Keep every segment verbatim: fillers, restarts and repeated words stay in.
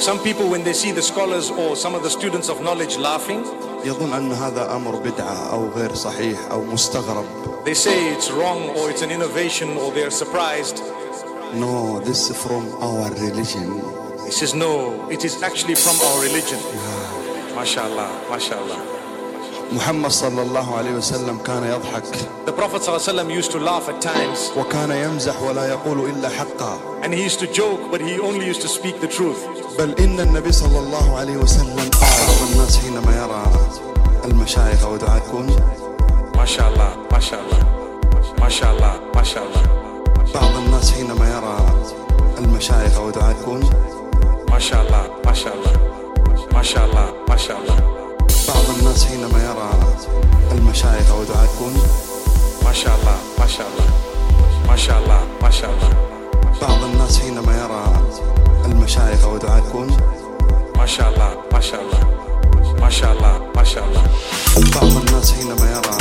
Some people, when they see the scholars or some of the students of knowledge laughing, يظن أن هذا أمر بدعة أو غير صحيح أو مستغرب. they say it's wrong or it's an innovation or they're surprised. No, this is from our religion. He says, no, it is actually from our religion. MashaAllah, MashaAllah. محمد صلى الله عليه وسلم كان يضحك. The Prophet ﷺ used to laugh at times. وكان يمزح ولا يقول إلا حقا. And he used to joke, but he only used to speak the truth. بل إن النبي صلى الله عليه وسلم بعض الناس حينما يرى المشايخ أو دعاة يكون MashaAllah, MashaAllah, MashaAllah, MashaAllah. بعض الناس حينما يرى المشايخ أو دعاة يكون MashaAllah, MashaAllah, MashaAllah, MashaAllah. بعض الناس حينما يرى المشايخ أو دعاة يكون MashaAllah, MashaAllah, MashaAllah, MashaAllah. بعض الناس حينما يرى المشايخ أو دعاة يكون MashaAllah, MashaAllah, MashaAllah, MashaAllah. بعض الناس حينما يرى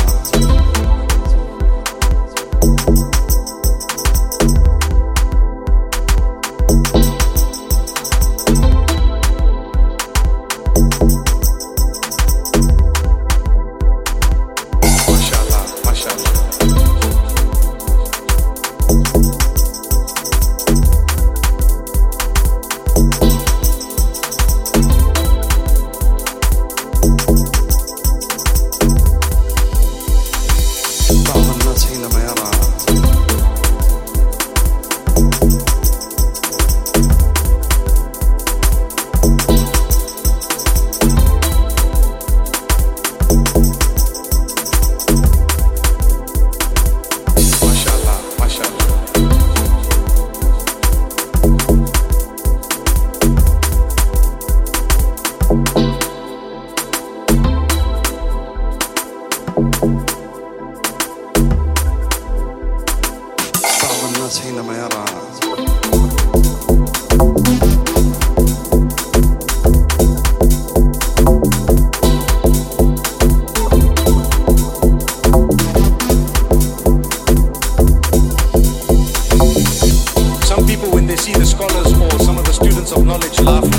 الناس حينما يرى Some people, when they see the scholars or some of the students of knowledge laughing,